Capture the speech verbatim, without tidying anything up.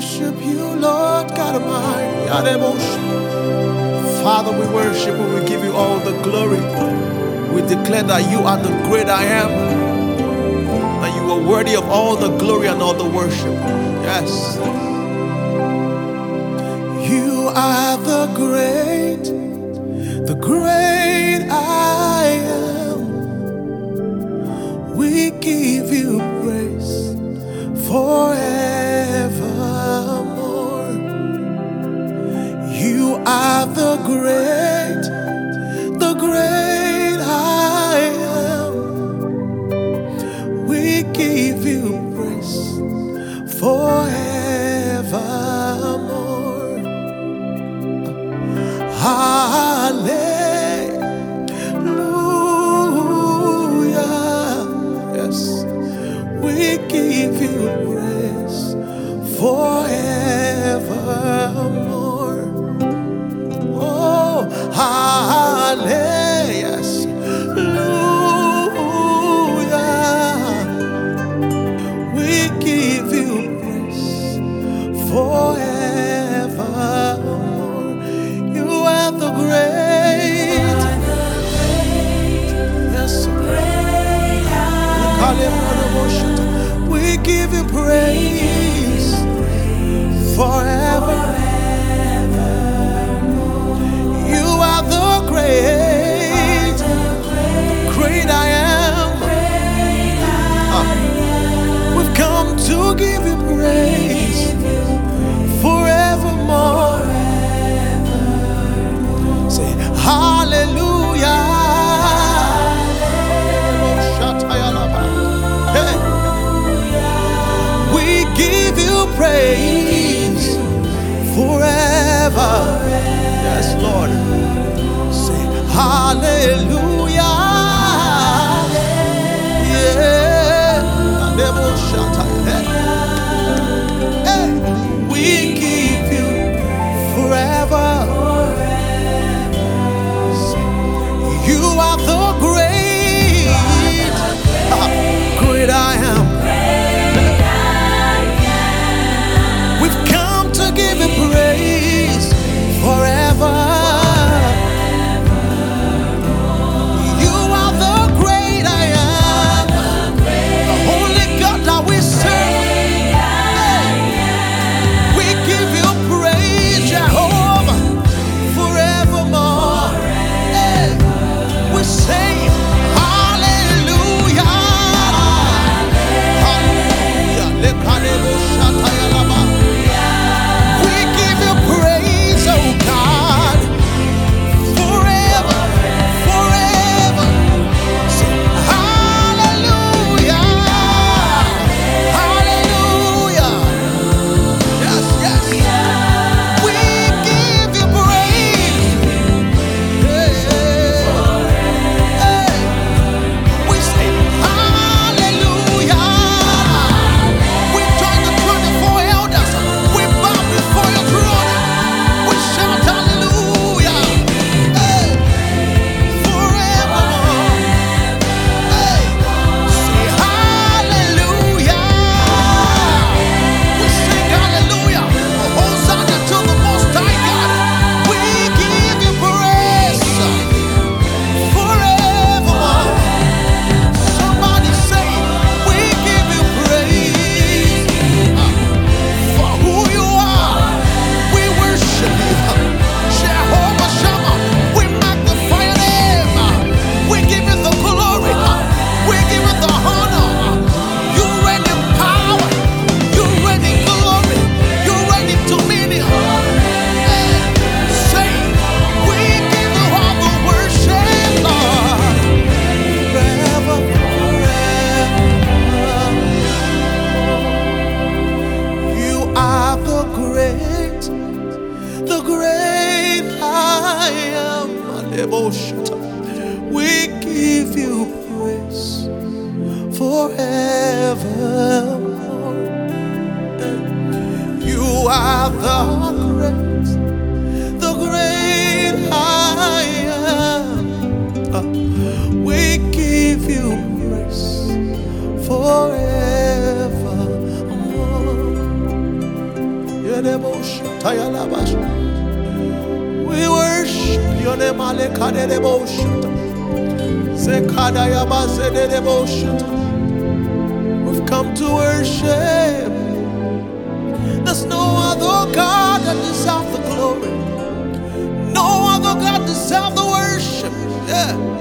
worship you, Lord God Almighty. Father, we worship you. We give you all the glory. We declare that you are the great I am, and you are worthy of all the glory and all the worship. Yes. You are the great, the great I am. We give you praise forevermore. You are the great, the great I am. We give you praise forevermore. Hallelujah. Yes, we give you praise forevermore. Oh, hallelujah. Yes. We give you praise forevermore. You are the great, yes, great I. We give you praise forever. You are the great, great I am. We've come to give you praise forevermore. Say hallelujah. Hey. We give you praise forever. Yes, Lord. Say hallelujah. Yeah. Hey. We give you forever. You are the great, great I am. We've come to give you praise forever. You are the great I am, the only God that we serve. We give you praise, Jehovah, forevermore. We say hallelujah. We give you praise, oh God, forever, forever. Say hallelujah, hallelujah. Yes, yes. We give you praise. Hey, hey. We say hallelujah. We join the twenty-four elders. We bow before your throne. We shout hallelujah. Hey, forevermore. Hey, say hallelujah. We sing hallelujah. Hosanna to the Most High God. We give you praise forevermore. Somebody say, we give you praise for who you are. We worship you, Jehovah Shammah. We magnify your name. We give you the glory. We give you the honor. You reign in power. You reign in glory. You reign in dominion. Say, we give you all the worship, Lord, forever, forever. You are the great, the great I am. We give you praise forevermore. You are the great, the great I am. We give you praise forevermore. We worship your name, Alekadeboshata. Zekadayabazedeboshata. We've come to worship. There's no other God that deserves the glory. No other God deserves the worship. Yeah.